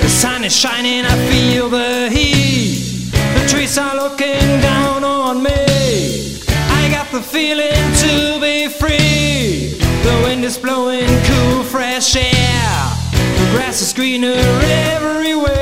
The sun is shining, I feel the heat. The trees are looking down on me. I got the feeling to be free. The wind is blowing cool, fresh air. The grass is greener everywhere.